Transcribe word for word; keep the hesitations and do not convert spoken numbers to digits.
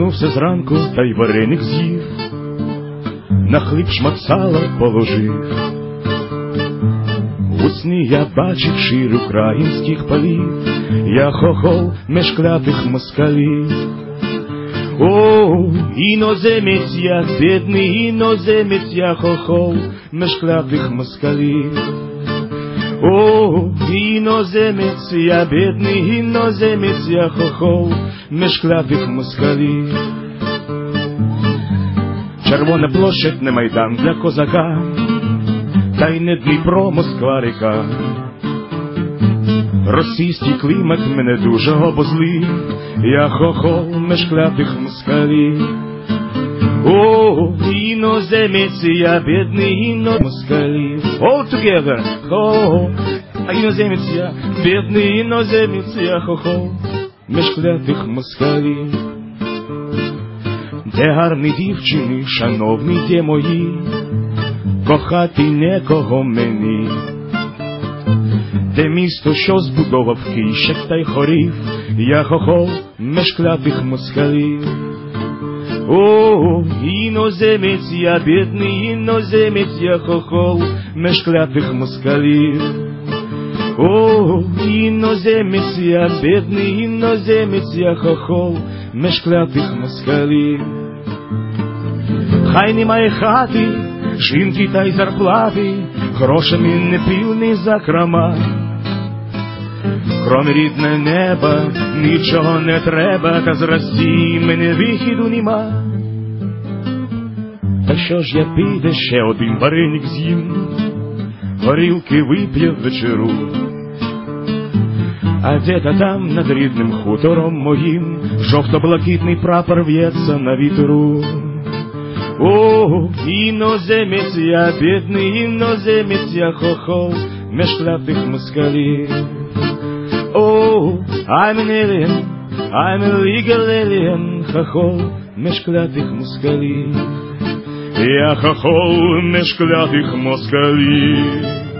Проснувся зранку, та й вареник з'їв, на хліб шмат сала положив. У сні я бачив шир українських полів, я хохол меж клятих москалів. О, іноземець я, бідний іноземець я, хохол меж клятих москалів. О, іноземець я, бідний іноземець я, хохол меж клятих москалів. Червона площадь не майдан для козака, та й не Дніпро, Москва-ріка. Російський клімат мене дуже обозлив, я хохол меж клятих москалів. О, іноземець я, бідний іноземець москалів. All together, хо, а іноземець я, бідний іноземець я, хохол меж клятих москалів. Де гарні дівчини, шановні де мої, кохати некого мені. Де місто, що збудовав кийщик та й хорів, я хохол меж клятих москалів. О, іноземець я, бідний іноземець я, хохол меж клятих москалів. О, іноземець я, бідний іноземець я, хохол меж клятих москалів. Хай немає хати, жінки та й зарплати, грошами не пильний закрома. Крім рідне неба, нічого не треба, та з Росії мене вихіду нема. Та що ж я піде, ще один вареник з'їм, горілки вип'є вечеру. А де-то там над рідним хутором моїм жовто-блакитний прапор в'ється на вітру. О, іноземець я, бідний іноземець я, хохол меж клятих москалів. О, I'm an alien, I'm a legal alien, хохол меж клятих москалів. Я хохол меж клятих москалів.